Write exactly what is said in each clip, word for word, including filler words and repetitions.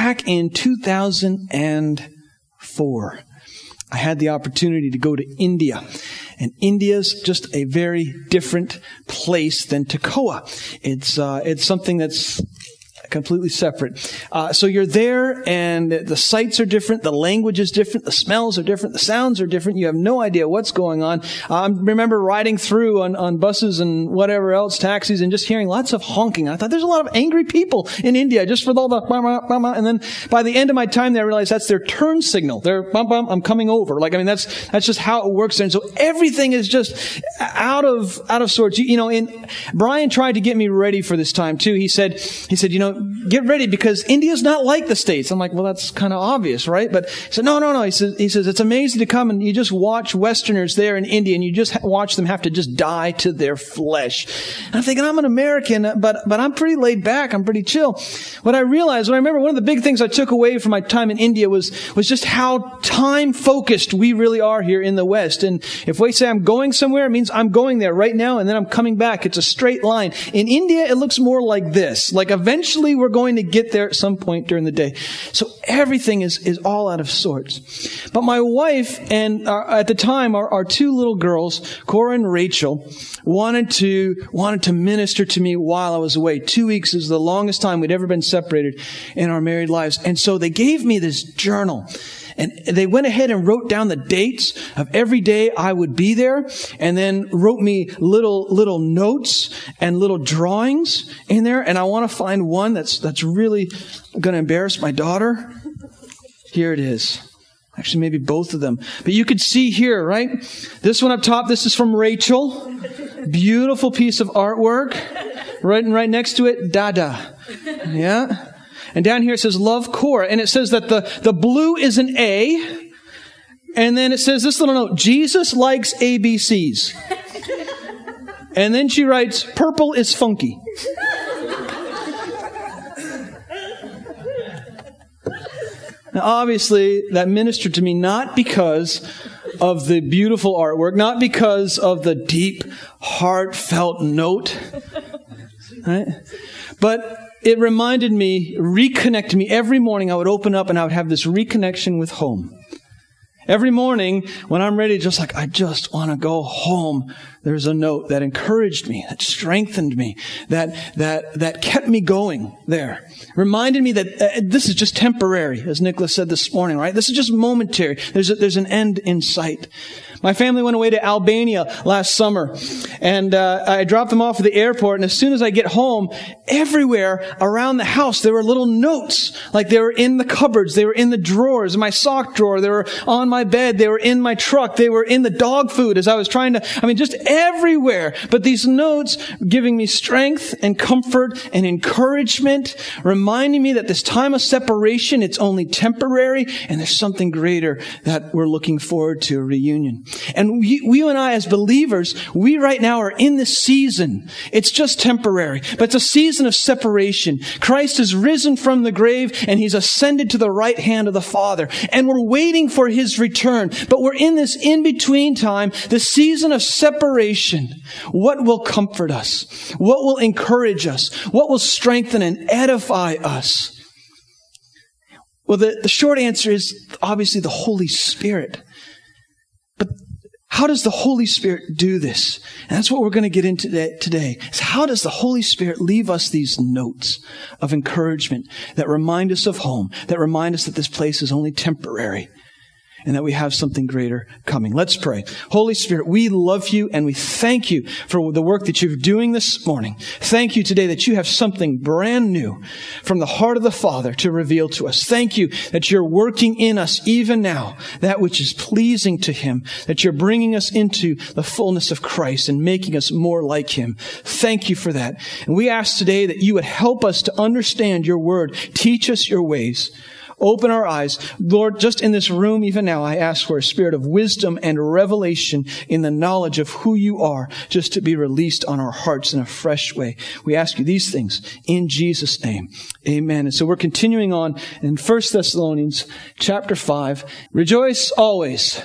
back in two thousand four, I had the opportunity to go to India. And India's just a very different place than Toccoa. It's, uh, it's something that's completely separate. Uh, so you're there, and the sights are different, the language is different, the smells are different, the sounds are different. You have no idea what's going on. I um, remember riding through on, on buses and whatever else, taxis, and just hearing lots of honking. I thought there's a lot of angry people in India just for all the bum, bum, bum, and then by the end of my time there, I realized that's their turn signal. They're bum, bum, I'm coming over. Like, I mean, that's that's just how it works. And so everything is just out of out of sorts. You, you know, and Brian tried to get me ready for this time too. He said, he said, you know, get ready because India's not like the States. I'm like, well, that's kind of obvious, right? But he said, no, no, no. He says, he says, it's amazing to come and you just watch Westerners there in India and you just ha- watch them have to just die to their flesh. And I'm thinking, I'm an American, but, but I'm pretty laid back. I'm pretty chill. What I realized, when I remember one of the big things I took away from my time in India was, was just how time focused we really are here in the West. And if we say I'm going somewhere, it means I'm going there right now and then I'm coming back. It's a straight line. In India, it looks more like this. Like eventually we're going to get there at some point during the day. So everything is, is all out of sorts. But my wife and our, at the time, our, our two little girls, Cora and Rachel, wanted to, wanted to minister to me while I was away. Two weeks is the longest time we'd ever been separated in our married lives. And so they gave me this journal. And they went ahead and wrote down the dates of every day I would be there, and then wrote me little little notes and little drawings in there. And I want to find one that's that's really going to embarrass my daughter. Here it is. Actually, maybe both of them. But you could see here, right? This one up top, this is from Rachel. Beautiful piece of artwork. Right, and right next to it, Dada. Yeah. And down here it says, love Cora. And it says that the, the blue is an A. And then it says this little note, Jesus likes A B Cs. And then she writes, purple is funky. Now, obviously, that ministered to me not because of the beautiful artwork, not because of the deep, heartfelt note, right? But it reminded me, reconnected me. Every morning I would open up and I would have this reconnection with home. Every morning when I'm ready, just like, I just want to go home, there's a note that encouraged me, that strengthened me, that that that kept me going there. Reminded me that uh, this is just temporary, as Nicholas said this morning, right? This is just momentary. There's a, there's an end in sight. My family went away to Albania last summer, and uh, I dropped them off at the airport, and as soon as I get home, everywhere around the house, there were little notes, like they were in the cupboards, they were in the drawers, in my sock drawer, they were on my bed, they were in my truck, they were in the dog food as I was trying to, I mean, just everywhere. But these notes giving me strength and comfort and encouragement, reminding me that this time of separation, it's only temporary, and there's something greater that we're looking forward to, a reunion. And we, we and I as believers, we right now are in this season. It's just temporary, but it's a season of separation. Christ has risen from the grave and He's ascended to the right hand of the Father. And we're waiting for His return. But we're in this in-between time, the season of separation. What will comfort us? What will encourage us? What will strengthen and edify us? Well, the, the short answer is obviously the Holy Spirit. But how does the Holy Spirit do this? And that's what we're going to get into today. Is how does the Holy Spirit leave us these notes of encouragement that remind us of home, that remind us that this place is only temporary, and that we have something greater coming. Let's pray. Holy Spirit, we love you and we thank you for the work that you're doing this morning. Thank you today that you have something brand new from the heart of the Father to reveal to us. Thank you that you're working in us even now, that which is pleasing to Him, that you're bringing us into the fullness of Christ and making us more like Him. Thank you for that. And we ask today that you would help us to understand your word. Teach us your ways. Open our eyes. Lord, just in this room even now, I ask for a spirit of wisdom and revelation in the knowledge of who you are, just to be released on our hearts in a fresh way. We ask you these things in Jesus' name. Amen. And so we're continuing on in First Thessalonians chapter five. Rejoice always.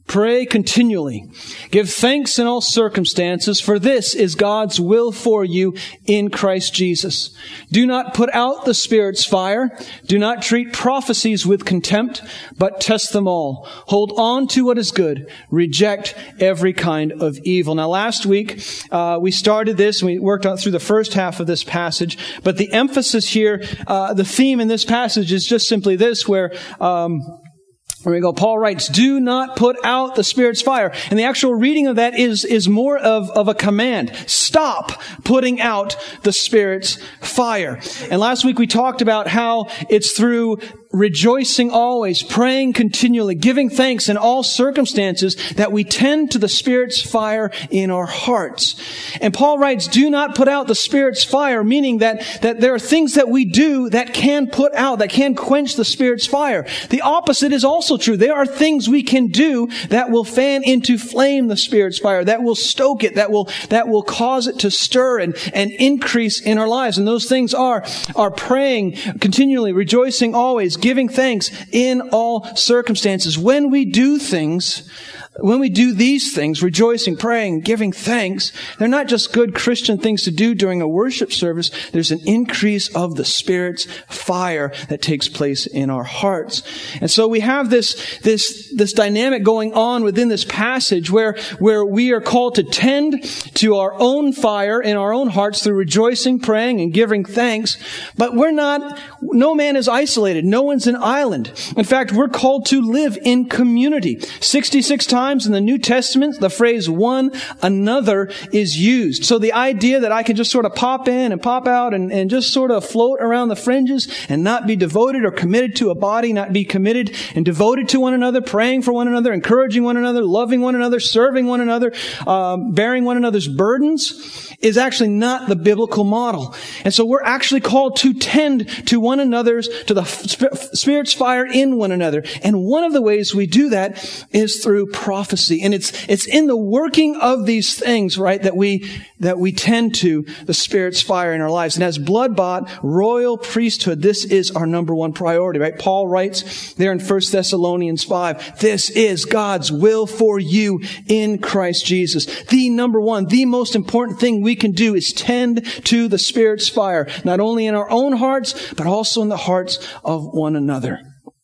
Pray continually. Give thanks in all circumstances, for this is God's will for you in Christ Jesus. Do not put out the Spirit's fire. Do not treat prophecies with contempt, but test them all. Hold on to what is good. Reject every kind of evil. Now, last week, uh, we started this and we worked on through the first half of this passage, but the emphasis here, uh, the theme in this passage is just simply this, where, um, There we go. Paul writes, do not put out the Spirit's fire. And the actual reading of that is, is more of, of a command. Stop putting out the Spirit's fire. And last week we talked about how it's through rejoicing always, praying continually, giving thanks in all circumstances that we tend to the Spirit's fire in our hearts. And Paul writes, do not put out the Spirit's fire, meaning that, that there are things that we do that can put out, that can quench the Spirit's fire. The opposite is also true. There are things we can do that will fan into flame the Spirit's fire, that will stoke it, that will, that will cause it to stir and, and increase in our lives. And those things are, are praying continually, rejoicing always, giving thanks in all circumstances. When we do things, when we do these things, rejoicing, praying, giving thanks, they're not just good Christian things to do during a worship service. There's an increase of the Spirit's fire that takes place in our hearts. And so we have this, this, this dynamic going on within this passage where, where we are called to tend to our own fire in our own hearts through rejoicing, praying, and giving thanks. But we're not, no man is isolated. No one's an island. In fact, we're called to live in community. sixty-six times in the New Testament, the phrase one another is used. So the idea that I can just sort of pop in and pop out and, and just sort of float around the fringes and not be devoted or committed to a body, not be committed and devoted to one another, praying for one another, encouraging one another, loving one another, serving one another, um, bearing one another's burdens, is actually not the biblical model. And so we're actually called to tend to one another's, to the Spirit's fire in one another. And one of the ways we do that is through prophecy. And it's, it's in the working of these things, right, that we, that we tend to the Spirit's fire in our lives. And as blood-bought royal priesthood, this is our number one priority, right? Paul writes there in First Thessalonians five, this is God's will for you in Christ Jesus. The number one, the most important thing we can do is tend to the Spirit's fire, not only in our own hearts, but also in the hearts of one another.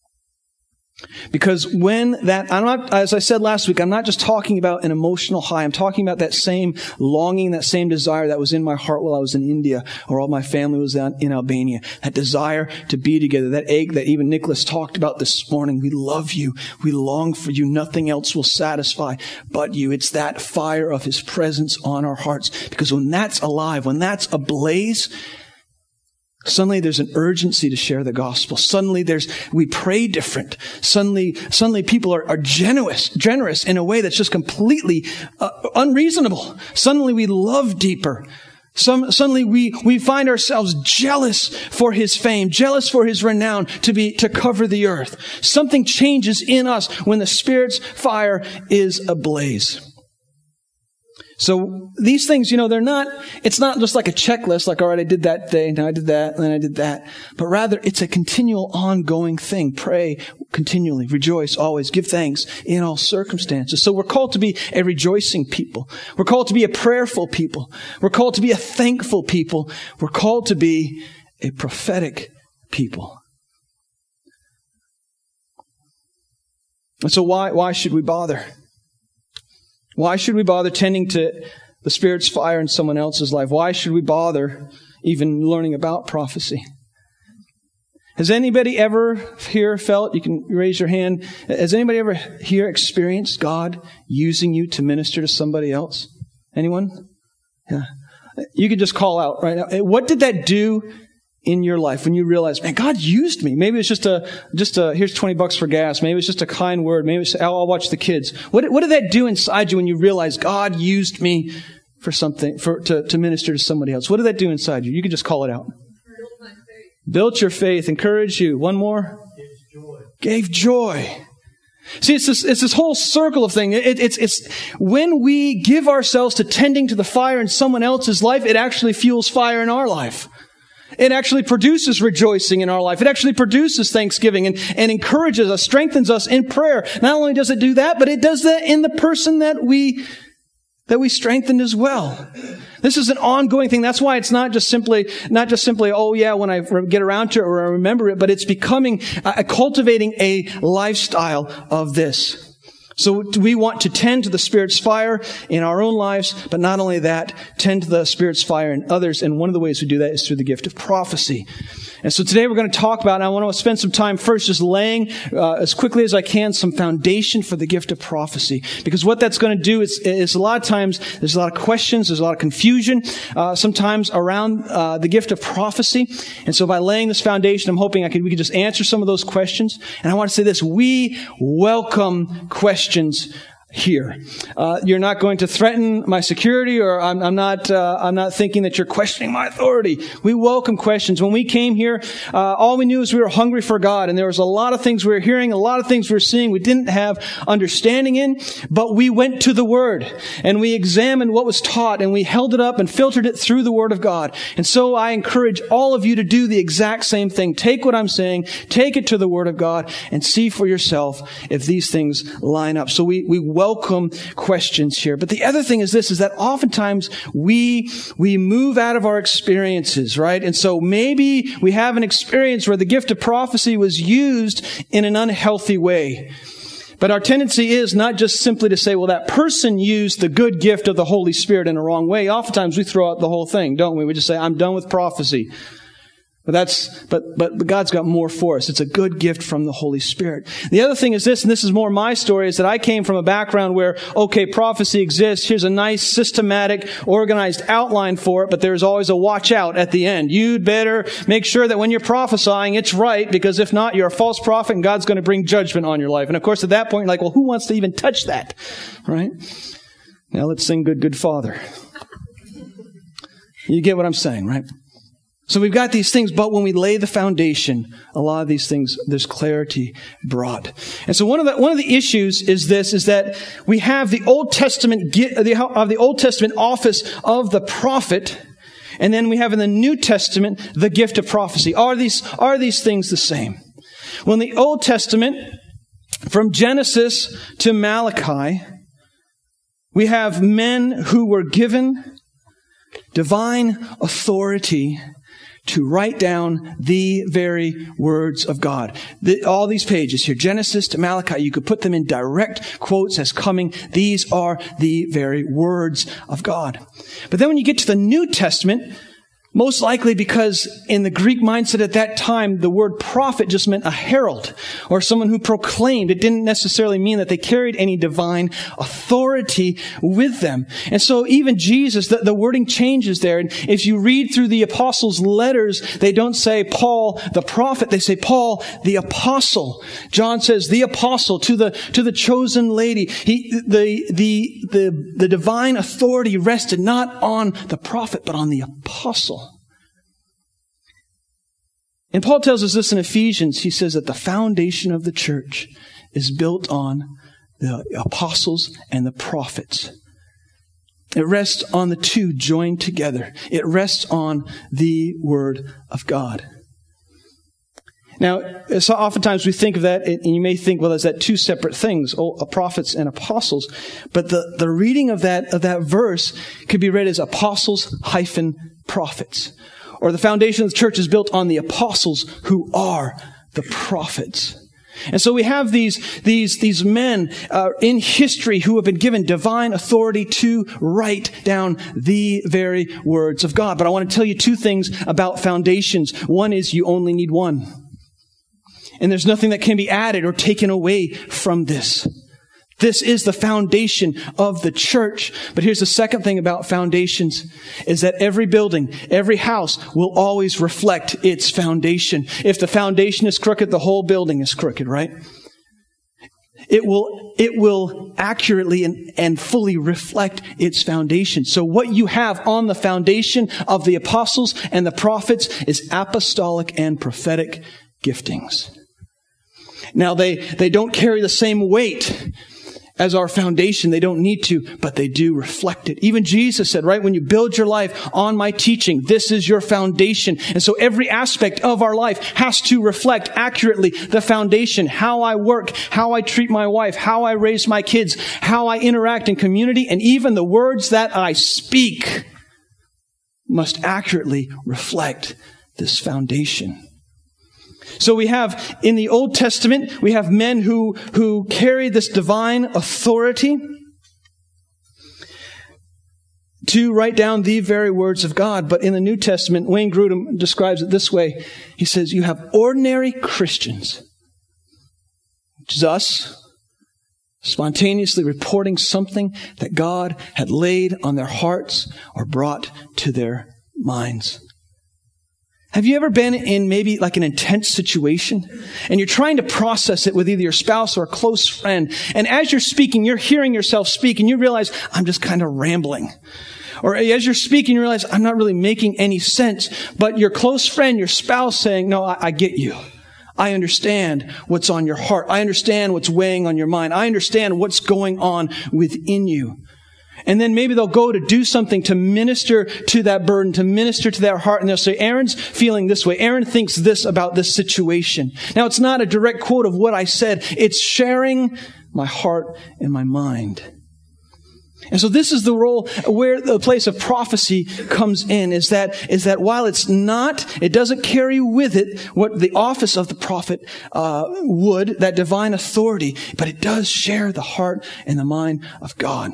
Because when that, I'm not, as I said last week, I'm not just talking about an emotional high. I'm talking about that same longing, that same desire that was in my heart while I was in India or all my family was in Albania. That desire to be together, that ache that even Nicholas talked about this morning. We love you. We long for you. Nothing else will satisfy but you. It's that fire of His presence on our hearts. Because when that's alive, when that's ablaze, suddenly there's an urgency to share the gospel. Suddenly there's, we pray different. Suddenly, suddenly people are, are generous, generous in a way that's just completely uh, unreasonable. Suddenly we love deeper. Some, suddenly we, we find ourselves jealous for His fame, jealous for His renown to be, to cover the earth. Something changes in us when the Spirit's fire is ablaze. So these things, you know, they're not, it's not just like a checklist, like, all right, I did that day, now I did that, and then I did that. But rather, it's a continual, ongoing thing. Pray continually, rejoice always, give thanks in all circumstances. So we're called to be a rejoicing people. We're called to be a prayerful people. We're called to be a thankful people. We're called to be a prophetic people. And so why, why should we bother? Why should we bother tending to the Spirit's fire in someone else's life? Why should we bother even learning about prophecy? Has anybody ever here felt, you can raise your hand, has anybody ever here experienced God using you to minister to somebody else? Anyone? Yeah. You could just call out right now. What did that do in your life when you realize, man, God used me? Maybe it's just a, just a, here's twenty bucks for gas. Maybe it's just a kind word. Maybe it's, I'll, I'll watch the kids. What, what did that do inside you when you realize God used me for something, for, to, to minister to somebody else? What did that do inside you? You can just call it out. Built my faith. Built your faith. Encourage you. One more. Gave joy. Gave joy. See, it's this, it's this whole circle of things. It, it's, it's when we give ourselves to tending to the fire in someone else's life, it actually fuels fire in our life. It actually produces rejoicing in our life. It actually produces thanksgiving and, and encourages us, strengthens us in prayer. Not only does it do that, but it does that in the person that we, that we strengthened as well. This is an ongoing thing. That's why it's not just simply, not just simply, oh yeah, when I get around to it or I remember it, but it's becoming, uh, cultivating a lifestyle of this. So we want to tend to the Spirit's fire in our own lives, but not only that, tend to the Spirit's fire in others. And one of the ways we do that is through the gift of prophecy. And so today we're going to talk about, and I want to spend some time first just laying, uh, as quickly as I can, some foundation for the gift of prophecy. Because what that's going to do is, is a lot of times, there's a lot of questions, there's a lot of confusion, uh, sometimes around, uh, the gift of prophecy. And so by laying this foundation, I'm hoping I could, we could just answer some of those questions. And I want to say this, we welcome questions. Here, uh, you're not going to threaten my security, or I'm, I'm not. Uh, I'm not thinking that you're questioning my authority. We welcome questions. When we came here, uh, all we knew is we were hungry for God, and there was a lot of things we were hearing, a lot of things we were seeing we didn't have understanding in. But we went to the Word and we examined what was taught, and we held it up and filtered it through the Word of God. And so I encourage all of you to do the exact same thing. Take what I'm saying, take it to the Word of God, and see for yourself if these things line up. So we we. welcome questions here. But the other thing is this, is that oftentimes we, we move out of our experiences, right? And so maybe we have an experience where the gift of prophecy was used in an unhealthy way. But our tendency is not just simply to say, well, that person used the good gift of the Holy Spirit in a wrong way. Oftentimes we throw out the whole thing, don't we? We just say, I'm done with prophecy. But that's, but, but, but God's got more for us. It's a good gift from the Holy Spirit. The other thing is this, and this is more my story, is that I came from a background where, okay, prophecy exists. Here's a nice, systematic, organized outline for it, but there's always a watch out at the end. You'd better make sure that when you're prophesying, it's right, because if not, you're a false prophet and God's going to bring judgment on your life. And of course, at that point, you're like, well, who wants to even touch that? Right? Now let's sing Good, Good Father. You get what I'm saying, right? So we've got these things, but when we lay the foundation, a lot of these things, there's clarity brought. And so one of the, one of the issues is this, is that we have the Old Testament, the, of the Old Testament office of the prophet, and then we have in the New Testament, the gift of prophecy. Are these, are these things the same? Well, in the Old Testament, from Genesis to Malachi, we have men who were given divine authority to write down the very words of God. The, all these pages here, Genesis to Malachi, you could put them in direct quotes as coming, these are the very words of God. But then when you get to the New Testament, most likely because in the Greek mindset at that time, the word prophet just meant a herald or someone who proclaimed. It didn't necessarily mean that they carried any divine authority with them. And so even Jesus, the, the wording changes there. And if you read through the apostles' letters, they don't say Paul the prophet, they say Paul the apostle. John says the apostle to the to the chosen lady. He the the the the divine authority rested not on the prophet but on the apostle. And Paul tells us this in Ephesians. He says that the foundation of the church is built on the apostles and the prophets. It rests on the two joined together. It rests on the Word of God. Now, so oftentimes we think of that, and you may think, well, is that two separate things, prophets and apostles? But the, the reading of that, of that verse could be read as apostles hyphen prophets. Or the foundation of the church is built on the apostles who are the prophets. And so we have these, these, these men uh, in history who have been given divine authority to write down the very words of God. But I want to tell you two things about foundations. One is you only need one. And there's nothing that can be added or taken away from this. This is the foundation of the church. But here's the second thing about foundations, is that every building, every house will always reflect its foundation. If the foundation is crooked, the whole building is crooked, right? It will, it will accurately and, and fully reflect its foundation. So what you have on the foundation of the apostles and the prophets is apostolic and prophetic giftings. Now they, they don't carry the same weight as our foundation. They don't need to, but they do reflect it. Even Jesus said, right, when you build your life on my teaching, this is your foundation. And so every aspect of our life has to reflect accurately the foundation, how I work, how I treat my wife, how I raise my kids, how I interact in community, and even the words that I speak must accurately reflect this foundation. So we have, in the Old Testament, we have men who, who carry this divine authority to write down the very words of God. But in the New Testament, Wayne Grudem describes it this way. He says, you have ordinary Christians, which is us, spontaneously reporting something that God had laid on their hearts or brought to their minds. Have you ever been in maybe like an intense situation and you're trying to process it with either your spouse or a close friend, and as you're speaking, you're hearing yourself speak and you realize, I'm just kind of rambling. Or as you're speaking, you realize, I'm not really making any sense, but your close friend, your spouse saying, no, I, I get you. I understand what's on your heart. I understand what's weighing on your mind. I understand what's going on within you. And then maybe they'll go to do something to minister to that burden, to minister to their heart. And they'll say, Aaron's feeling this way. Aaron thinks this about this situation. Now, it's not a direct quote of what I said. It's sharing my heart and my mind. And so this is the role where the place of prophecy comes in, is that, is that while it's not, it doesn't carry with it what the office of the prophet uh, would, that divine authority, but it does share the heart and the mind of God.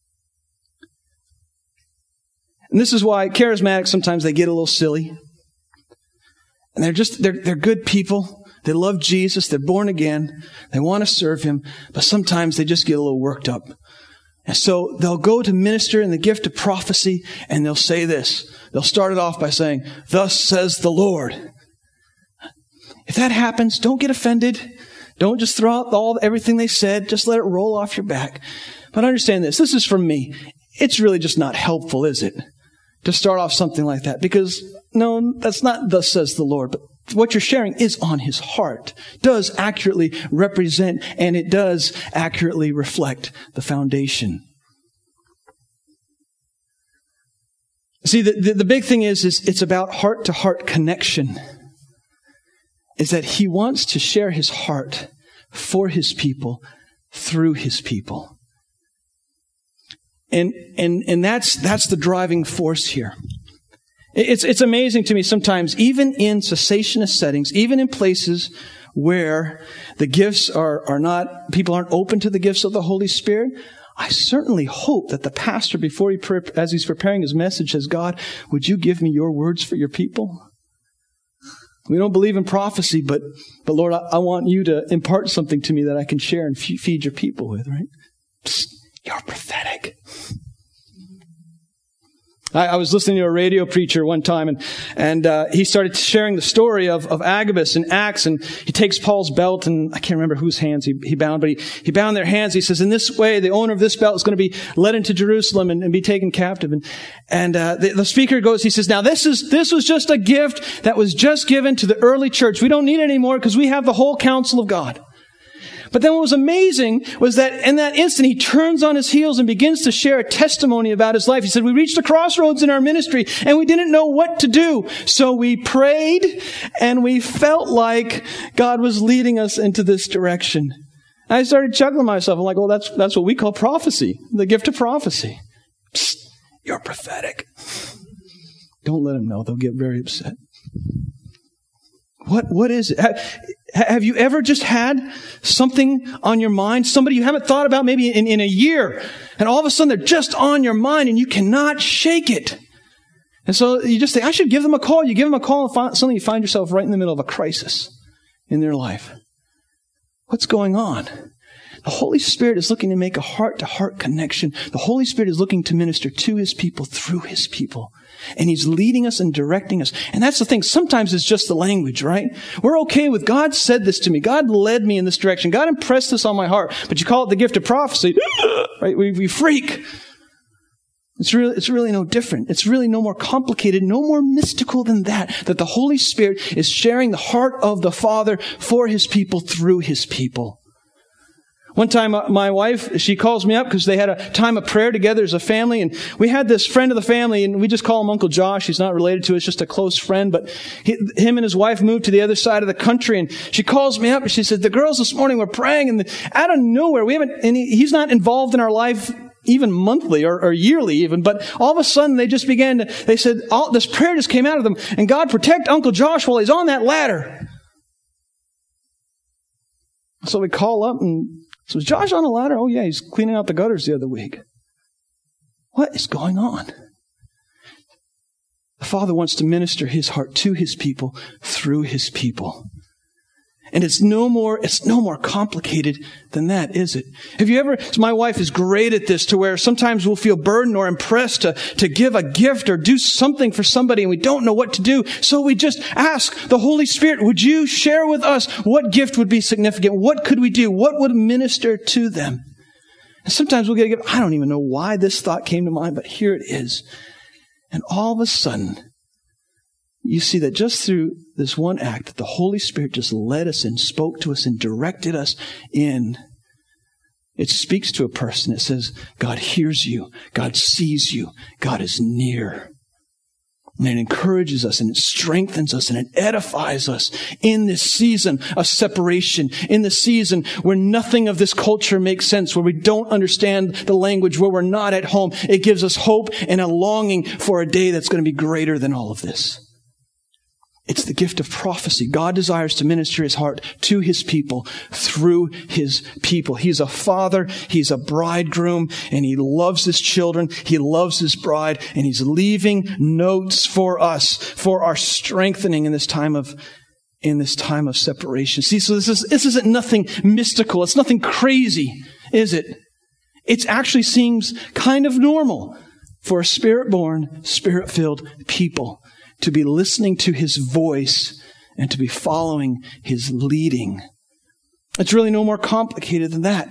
And this is why charismatics, sometimes they get a little silly. And they're just, they're, they're good people. They love Jesus. They're born again. They want to serve him. But sometimes they just get a little worked up. And so they'll go to minister in the gift of prophecy and they'll say this. They'll start it off by saying, thus says the Lord. If that happens, don't get offended. Don't just throw out all everything they said. Just let it roll off your back. But understand this. This is from me. It's really just not helpful, is it? To start off something like that, because no, that's not thus says the Lord, but what you're sharing is on his heart, does accurately represent, and it does accurately reflect the foundation. See, the, the, the big thing is, is it's about heart-to-heart connection, is that he wants to share his heart for his people through his people. And, and, and that's, that's the driving force here. It's, it's amazing to me sometimes, even in cessationist settings, even in places where the gifts are, are not, people aren't open to the gifts of the Holy Spirit, I certainly hope that the pastor, before he, as he's preparing his message, says, God, would you give me your words for your people? We don't believe in prophecy, but, but Lord, I, I want you to impart something to me that I can share and f- feed your people with, right? Psst. You're prophetic. I, I was listening to a radio preacher one time, and and uh, he started sharing the story of, of Agabus in Acts, and he takes Paul's belt, and I can't remember whose hands he, he bound, but he, he bound their hands. He says, in this way, the owner of this belt is going to be led into Jerusalem and, and be taken captive. And, and uh, the, the speaker goes, he says, now this is this was just a gift that was just given to the early church. We don't need it anymore because we have the whole counsel of God. But then what was amazing was that in that instant, he turns on his heels and begins to share a testimony about his life. He said, we reached a crossroads in our ministry and we didn't know what to do. So we prayed and we felt like God was leading us into this direction. And I started chuckling myself. I'm like, well, that's, that's what we call prophecy, the gift of prophecy. Psst, you're prophetic. Don't let them know. They'll get very upset. What, what is it? Have, have you ever just had something on your mind? Somebody you haven't thought about maybe in, in a year. And all of a sudden they're just on your mind and you cannot shake it. And so you just think, I should give them a call. You give them a call and find, suddenly you find yourself right in the middle of a crisis in their life. What's going on? The Holy Spirit is looking to make a heart-to-heart connection. The Holy Spirit is looking to minister to his people through his people. And he's leading us and directing us. And that's the thing. Sometimes it's just the language, right? We're okay with, God said this to me. God led me in this direction. God impressed this on my heart. But you call it the gift of prophecy, right? We, we freak. It's really, it's really no different. It's really no more complicated, no more mystical than that. That the Holy Spirit is sharing the heart of the Father for his people through his people. One time, uh, my wife, she calls me up because they had a time of prayer together as a family. And we had this friend of the family, and we just call him Uncle Josh. He's not related to us, just a close friend. But he, him and his wife moved to the other side of the country. And she calls me up and she said, the girls this morning were praying, and the, out of nowhere, we haven't, and he, he's not involved in our life even monthly or, or yearly even, but all of a sudden they just began to, they said, all, this prayer just came out of them, and God protect Uncle Josh while he's on that ladder. So we call up and, so is Josh on a ladder? Oh yeah, he's cleaning out the gutters the other week. What is going on? The Father wants to minister His heart to His people through His people. And it's no more, it's no more complicated than that, is it? Have you ever, my wife is great at this, to where sometimes we'll feel burdened or impressed to, to give a gift or do something for somebody and we don't know what to do. So we just ask the Holy Spirit, would you share with us what gift would be significant? What could we do? What would minister to them? And sometimes we'll get a gift. I don't even know why this thought came to mind, but here it is. And all of a sudden, you see that just through this one act, that the Holy Spirit just led us and spoke to us and directed us in. It speaks to a person. It says, God hears you. God sees you. God is near. And it encourages us and it strengthens us and it edifies us in this season of separation, in the season where nothing of this culture makes sense, where we don't understand the language, where we're not at home. It gives us hope and a longing for a day that's going to be greater than all of this. It's the gift of prophecy. God desires to minister His heart to His people through His people. He's a father. He's a bridegroom, and He loves His children. He loves His bride, and He's leaving notes for us, for our strengthening in this time of, in this time of separation. See, so this is, this isn't nothing mystical. It's nothing crazy, is it? It actually seems kind of normal for a spirit-born, spirit-filled people to be listening to His voice and to be following His leading. It's really no more complicated than that.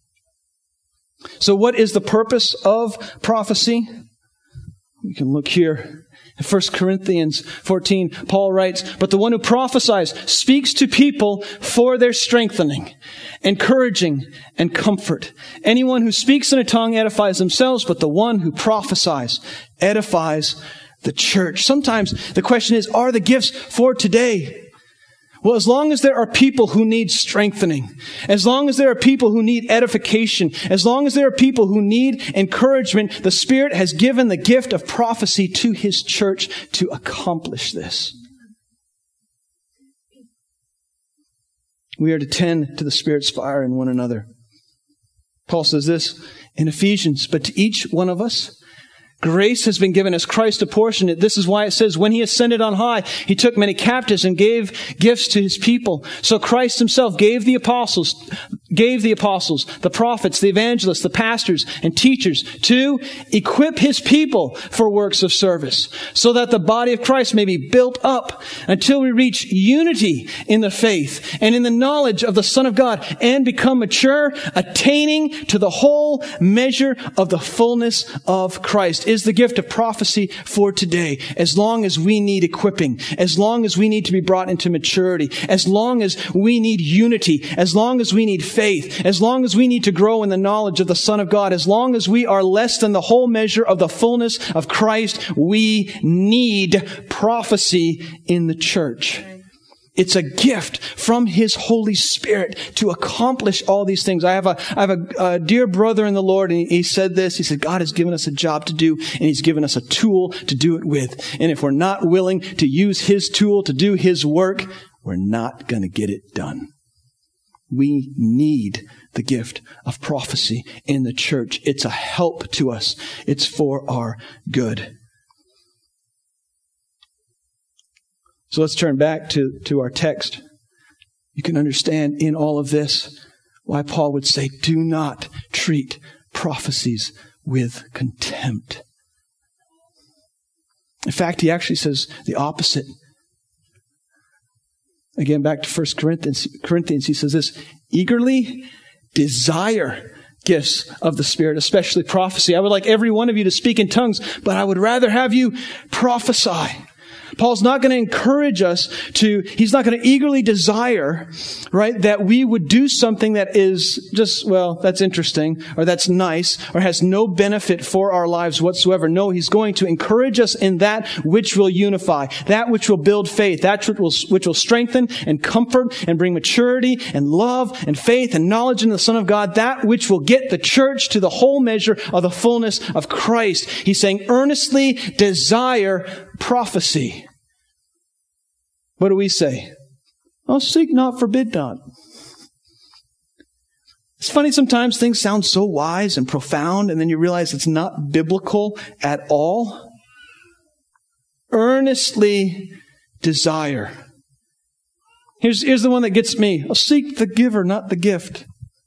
So what is the purpose of prophecy? We can look here. In First Corinthians fourteen, Paul writes, but the one who prophesies speaks to people for their strengthening, encouraging, and comfort. Anyone who speaks in a tongue edifies themselves, but the one who prophesies edifies the church. Sometimes the question is, are the gifts for today? Well, as long as there are people who need strengthening, as long as there are people who need edification, as long as there are people who need encouragement, the Spirit has given the gift of prophecy to His church to accomplish this. We are to tend to the Spirit's fire in one another. Paul says this in Ephesians, but to each one of us, grace has been given as Christ apportioned it. This is why it says, when He ascended on high, He took many captives and gave gifts to His people. So Christ Himself gave the apostles, gave the apostles, the prophets, the evangelists, the pastors, and teachers to equip His people for works of service, so that the body of Christ may be built up until we reach unity in the faith and in the knowledge of the Son of God and become mature, attaining to the whole measure of the fullness of Christ. Is the gift of prophecy for today. As long as we need equipping, as long as we need to be brought into maturity, as long as we need unity, as long as we need faith, as long as we need to grow in the knowledge of the Son of God, as long as we are less than the whole measure of the fullness of Christ, we need prophecy in the church. It's a gift from His Holy Spirit to accomplish all these things. I have a, I have a, a dear brother in the Lord, and he, he said this. He said, God has given us a job to do, and He's given us a tool to do it with. And if we're not willing to use His tool to do His work, we're not going to get it done. We need the gift of prophecy in the church. It's a help to us. It's for our good. So let's turn back to, to our text. You can understand in all of this why Paul would say, do not treat prophecies with contempt. In fact, he actually says the opposite. Again, back to First Corinthians, Corinthians, he says this, eagerly desire gifts of the Spirit, especially prophecy. I would like every one of you to speak in tongues, but I would rather have you prophesy. Paul's not going to encourage us to, he's not going to eagerly desire, right, that we would do something that is just, well, that's interesting, or that's nice, or has no benefit for our lives whatsoever. No, he's going to encourage us in that which will unify, that which will build faith, that which will, which will strengthen and comfort and bring maturity and love and faith and knowledge in the Son of God, that which will get the church to the whole measure of the fullness of Christ. He's saying, earnestly desire prophecy. What do we say? Oh, seek not, forbid not. It's funny, sometimes things sound so wise and profound, and then you realize it's not biblical at all. Earnestly desire. Here's, here's the one that gets me. Oh, seek the giver, not the gift.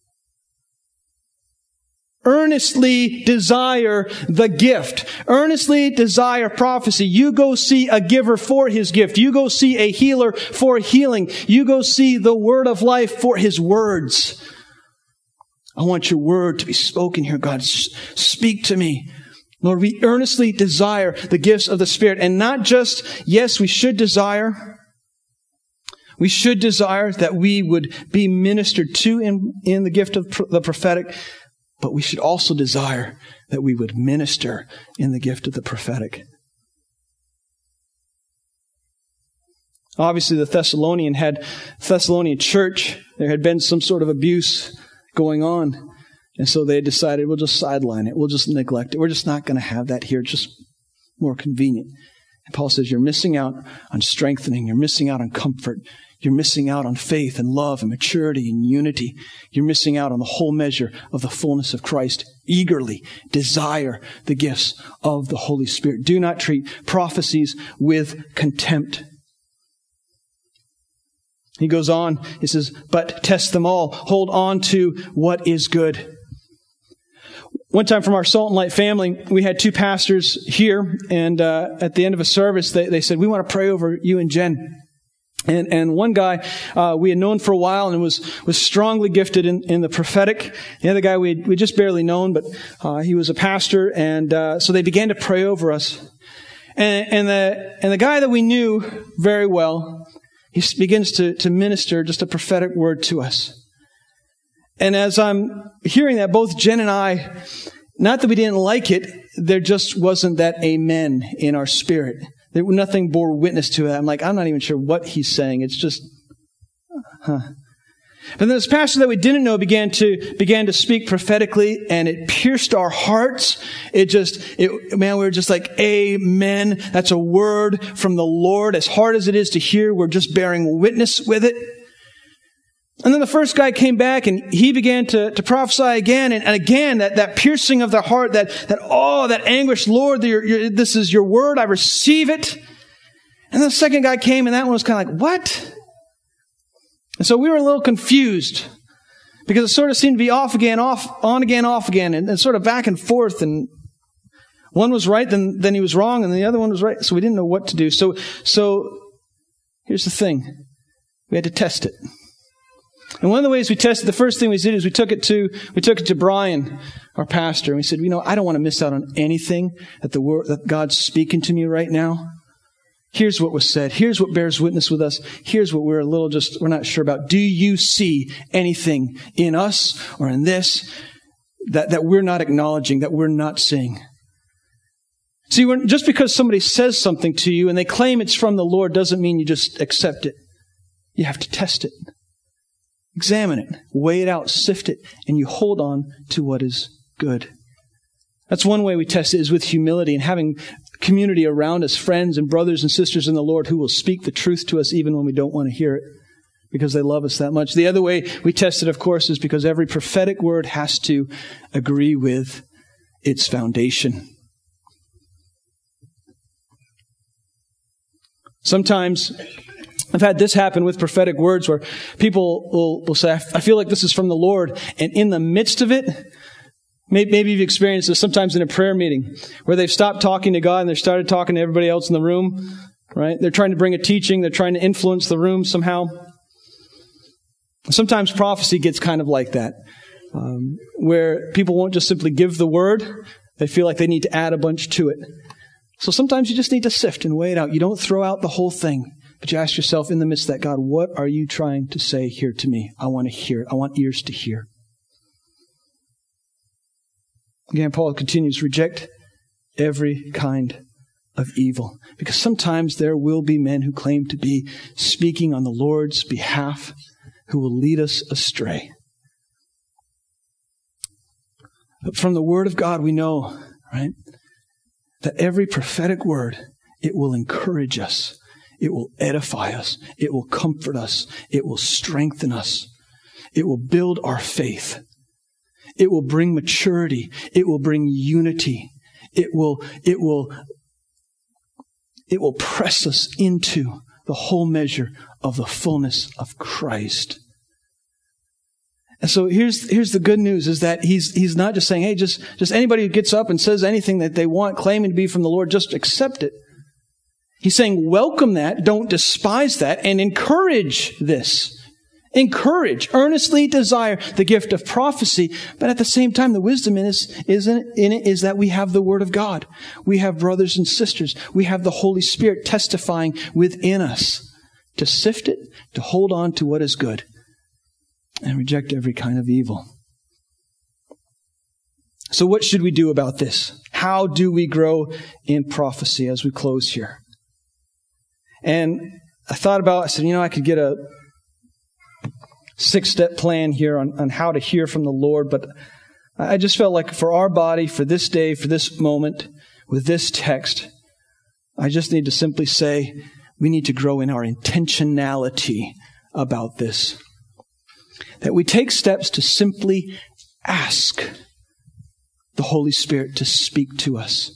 Earnestly desire the gift. Earnestly desire prophecy. You go see a giver for his gift. You go see a healer for healing. You go see the word of life for his words. I want your word to be spoken here, God. Speak to me. Lord, we earnestly desire the gifts of the Spirit. And not just, yes, we should desire. We should desire that we would be ministered to in, in the gift of pr- the prophetic. But we should also desire that we would minister in the gift of the prophetic. Obviously, the Thessalonian had Thessalonian church. There had been some sort of abuse going on. And so they decided, we'll just sideline it. We'll just neglect it. We're just not going to have that here. It's just more convenient. And Paul says, you're missing out on strengthening. You're missing out on comfort. You're missing out on faith and love and maturity and unity. You're missing out on the whole measure of the fullness of Christ. Eagerly desire the gifts of the Holy Spirit. Do not treat prophecies with contempt. He goes on, he says, but test them all. Hold on to what is good. One time from our Salt and Light family, we had two pastors here, and uh, at the end of a service, they, they said, we want to pray over you and Jen. And and one guy uh, we had known for a while and was was strongly gifted in, in the prophetic. The other guy we we just barely known, but uh, he was a pastor, and uh, so they began to pray over us. And, and the and the guy that we knew very well, he begins to to minister just a prophetic word to us. And as I'm hearing that, both Jen and I, not that we didn't like it, there just wasn't that amen in our spirit. There, nothing bore witness to it. I'm like, I'm not even sure what he's saying. It's just, huh. But then this pastor that we didn't know began to began to speak prophetically, and it pierced our hearts. It just, it, man, we were just like, amen. That's a word from the Lord. As hard as it is to hear, we're just bearing witness with it. And then the first guy came back and he began to, to prophesy again. And, and again, that, that piercing of the heart, that, that, oh, that anguish, Lord, you're, you're, this is your word. I receive it. And then the second guy came and that one was kind of like, what? And so we were a little confused because it sort of seemed to be off again, off, on again, off again, and, and sort of back and forth. And one was right, then, then he was wrong, and the other one was right. So we didn't know what to do. So, so here's the thing. We had to test it. And one of the ways we tested, the first thing we did is we took it to, we took it to Brian, our pastor, and we said, you know, I don't want to miss out on anything that the word, that God's speaking to me right now. Here's what was said. Here's what bears witness with us. Here's what we're a little just, we're not sure about. Do you see anything in us or in this that, that we're not acknowledging, that we're not seeing? See, when, just because somebody says something to you and they claim it's from the Lord doesn't mean you just accept it. You have to test it. Examine it, weigh it out, sift it, and you hold on to what is good. That's one way we test it, is with humility and having community around us, friends and brothers and sisters in the Lord who will speak the truth to us even when we don't want to hear it because they love us that much. The other way we test it, of course, is because every prophetic word has to agree with its foundation. Sometimes I've had this happen with prophetic words where people will, will say, I feel like this is from the Lord. And in the midst of it, maybe, maybe you've experienced this sometimes in a prayer meeting where they've stopped talking to God and they've started talking to everybody else in the room, right? They're trying to bring a teaching. They're trying to influence the room somehow. Sometimes prophecy gets kind of like that, um, where people won't just simply give the word. They feel like they need to add a bunch to it. So sometimes you just need to sift and weigh it out. You don't throw out the whole thing, but you ask yourself in the midst of that, God, what are you trying to say here to me? I want to hear it. I want ears to hear. Again, Paul continues, reject every kind of evil. Because sometimes there will be men who claim to be speaking on the Lord's behalf who will lead us astray. But from the Word of God, we know, right, that every prophetic word, it will encourage us. It will edify us. It will comfort us. It will strengthen us. It will build our faith. It will bring maturity. It will bring unity. It will, it will, it will press us into the whole measure of the fullness of Christ. And so here's, here's the good news is that he's, he's not just saying, hey, just, just anybody who gets up and says anything that they want, claiming to be from the Lord, just accept it. He's saying, welcome that, don't despise that, and encourage this. Encourage, earnestly desire the gift of prophecy, but at the same time, the wisdom in, is, is in, in it is that we have the Word of God. We have brothers and sisters. We have the Holy Spirit testifying within us to sift it, to hold on to what is good, and reject every kind of evil. So what should we do about this? How do we grow in prophecy as we close here? And I thought about, I said, you know, I could get a six-step plan here on, on how to hear from the Lord, but I just felt like for our body, for this day, for this moment, with this text, I just need to simply say, we need to grow in our intentionality about this. That we take steps to simply ask the Holy Spirit to speak to us.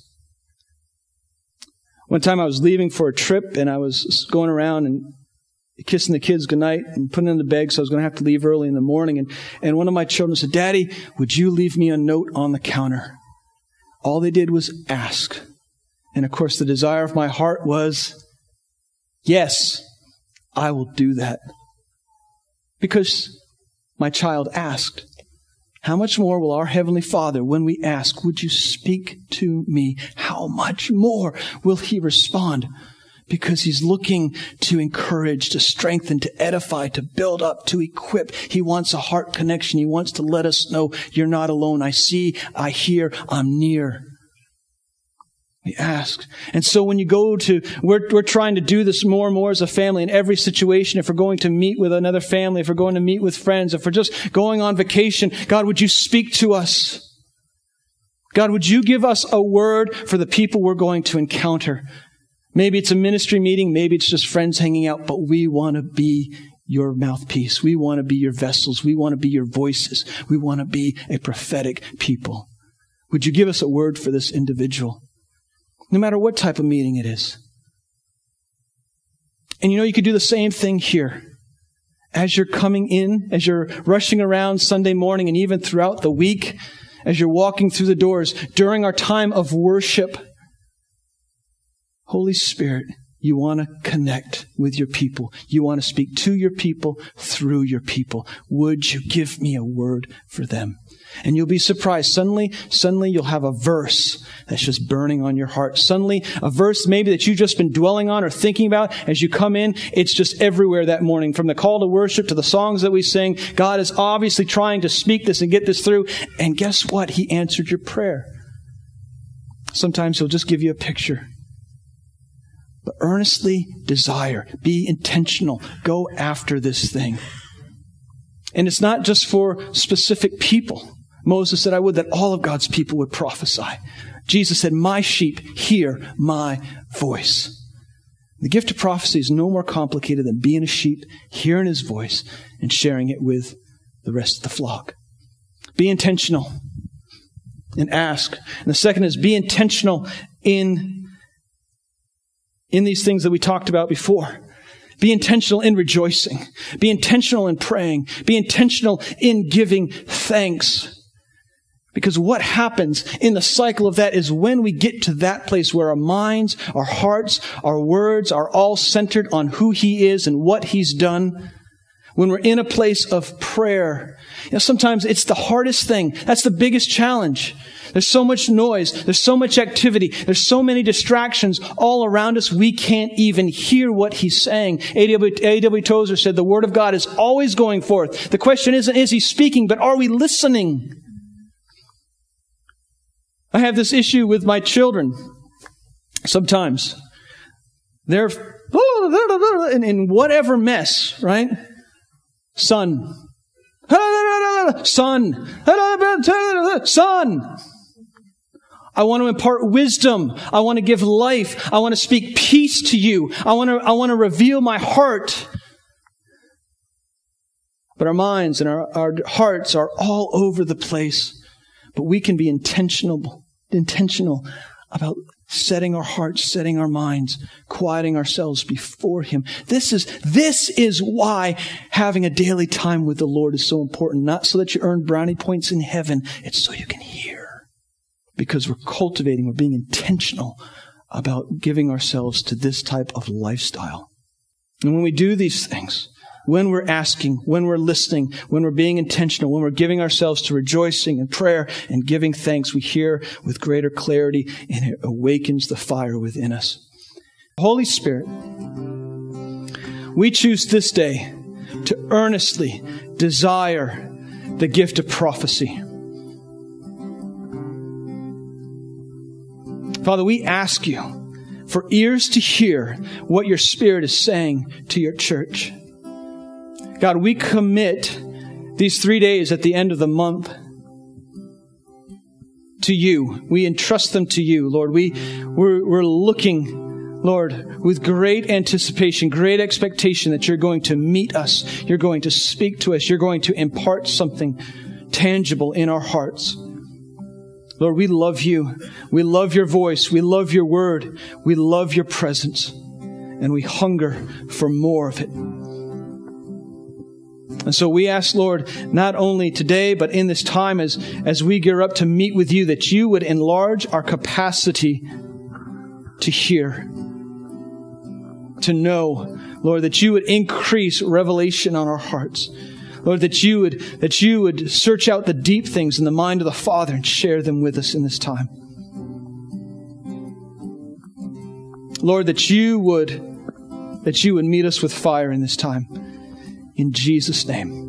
One time I was leaving for a trip and I was going around and kissing the kids goodnight and putting them in the bag, so I was going to have to leave early in the morning. And, and one of my children said, Daddy, would you leave me a note on the counter? All they did was ask. And of course, the desire of my heart was, yes, I will do that. Because my child asked. How much more will our Heavenly Father, when we ask, would you speak to me? How much more will He respond? Because He's looking to encourage, to strengthen, to edify, to build up, to equip. He wants a heart connection. He wants to let us know you're not alone. I see, I hear, I'm near. We ask. And so when you go to, we're, we're trying to do this more and more as a family in every situation. If we're going to meet with another family, if we're going to meet with friends, if we're just going on vacation, God, would you speak to us? God, would you give us a word for the people we're going to encounter? Maybe it's a ministry meeting. Maybe it's just friends hanging out, but we want to be your mouthpiece. We want to be your vessels. We want to be your voices. We want to be a prophetic people. Would you give us a word for this individual? No matter what type of meeting it is. And you know, you could do the same thing here. As you're coming in, as you're rushing around Sunday morning and even throughout the week, as you're walking through the doors, during our time of worship, Holy Spirit, you want to connect with your people. You want to speak to your people through your people. Would you give me a word for them? And you'll be surprised. Suddenly, suddenly you'll have a verse that's just burning on your heart. Suddenly, a verse maybe that you've just been dwelling on or thinking about as you come in. It's just everywhere that morning. From the call to worship to the songs that we sing, God is obviously trying to speak this and get this through. And guess what? He answered your prayer. Sometimes He'll just give you a picture. But earnestly desire. Be intentional. Go after this thing. And it's not just for specific people. Moses said, I would that all of God's people would prophesy. Jesus said, my sheep hear my voice. The gift of prophecy is no more complicated than being a sheep, hearing His voice, and sharing it with the rest of the flock. Be intentional and ask. And the second is be intentional in in these things that we talked about before. Be intentional in rejoicing. Be intentional in praying. Be intentional in giving thanks. Because what happens in the cycle of that is when we get to that place where our minds, our hearts, our words are all centered on who He is and what He's done, when we're in a place of prayer. You know, sometimes it's the hardest thing. That's the biggest challenge. There's so much noise. There's so much activity. There's so many distractions all around us. We can't even hear what he's saying. A W Tozer said the word of God is always going forth. The question isn't, is he speaking, but are we listening? I have this issue with my children. Sometimes they're in, in whatever mess, right? Son. Son. Son. I want to impart wisdom. I want to give life. I want to speak peace to you. I want to, I want to reveal my heart. But our minds and our, our hearts are all over the place. But we can be intentional, intentional about setting our hearts, setting our minds, quieting ourselves before Him. This is, this is why having a daily time with the Lord is so important. Not so that you earn brownie points in heaven. It's so you can hear. Because we're cultivating, we're being intentional about giving ourselves to this type of lifestyle. And when we do these things, when we're asking, when we're listening, when we're being intentional, when we're giving ourselves to rejoicing and prayer and giving thanks, we hear with greater clarity and it awakens the fire within us. Holy Spirit, we choose this day to earnestly desire the gift of prophecy. Father, we ask you for ears to hear what your Spirit is saying to your church. God, we commit these three days at the end of the month to you. We entrust them to you, Lord. We, we're, we're looking, Lord, with great anticipation, great expectation that you're going to meet us. You're going to speak to us. You're going to impart something tangible in our hearts. Lord, we love you. We love your voice. We love your word. We love your presence. And we hunger for more of it. And so we ask, Lord, not only today, but in this time as, as we gear up to meet with you, that you would enlarge our capacity to hear, to know, Lord, that you would increase revelation on our hearts. Lord, that you would, that you would search out the deep things in the mind of the Father and share them with us in this time. Lord, that you would, that you would meet us with fire in this time. In Jesus' name.